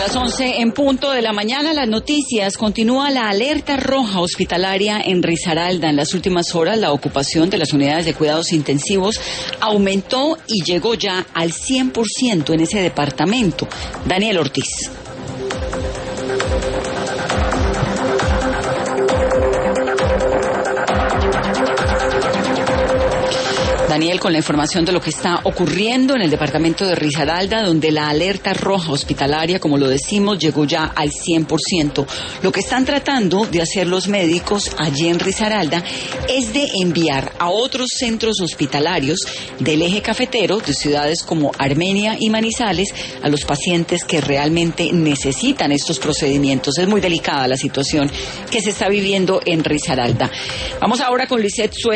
Las 11 en punto de la mañana, las noticias. Continúa la alerta roja hospitalaria en Risaralda. En las últimas horas, la ocupación de las unidades de cuidados intensivos aumentó y llegó ya al 100% en ese departamento. Daniel Ortiz. Daniel, con la información de lo que está ocurriendo en el departamento de Risaralda, donde la alerta roja hospitalaria, como lo decimos, llegó ya al 100%. Lo que están tratando de hacer los médicos allí en Risaralda es de enviar a otros centros hospitalarios del eje cafetero, de ciudades como Armenia y Manizales, a los pacientes que realmente necesitan estos procedimientos. Es muy delicada la situación que se está viviendo en Risaralda. Vamos ahora con Lisette Suárez.